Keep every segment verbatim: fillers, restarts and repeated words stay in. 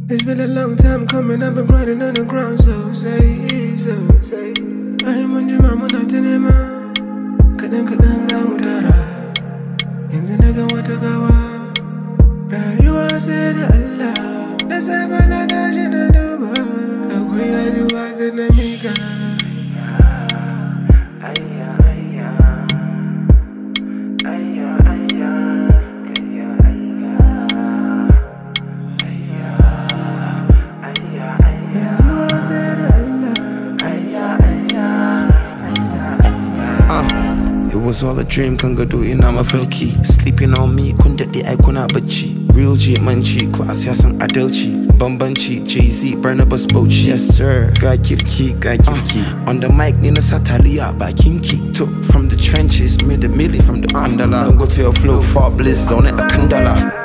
It's been a long time coming, I've been grinding on the ground, so say, so say. Ai mun jima muna ta nema, kaɗan kaɗan za mu tara. Yanzu na ga wata gawa, rayuwa sai da Allah. Da safe na tashi na duba, akwai arewa sai na miƙa. It was all a dream, kan gado ina mafarki. Sleeping on me, kun daɗe ai kuna bacci. Real G manci, class ya san adalci. Bambanci, Jay-Z, Barnabas Bauchi. Yes sir, ga kirki, ga kirki. uh, On the mic, ni na sa taliya bakin ki. Took from the trenches, made a milli from the underla. Don't go to your flow, far bliss, on it a kandala.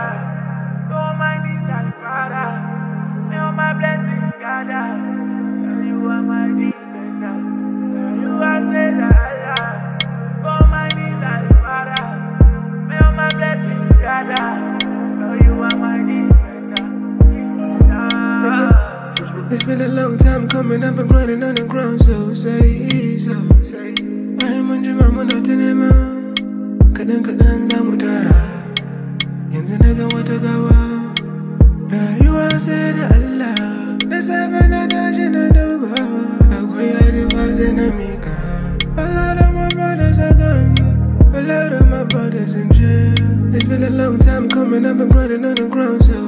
It's been a long time coming, I've been grinding on the ground, so say, so say. Ai mun jima muna ta nema, kaɗan kaɗan za mu tara. Yanzu na ga wata gawa, rayuwa sai da Allah. Da safe na tashi na duba, akwai arewa sai na miƙa. A lot of my brothers are gone, a lot of my brothers in jail. It's been a long time coming, I've been grinding on the ground, so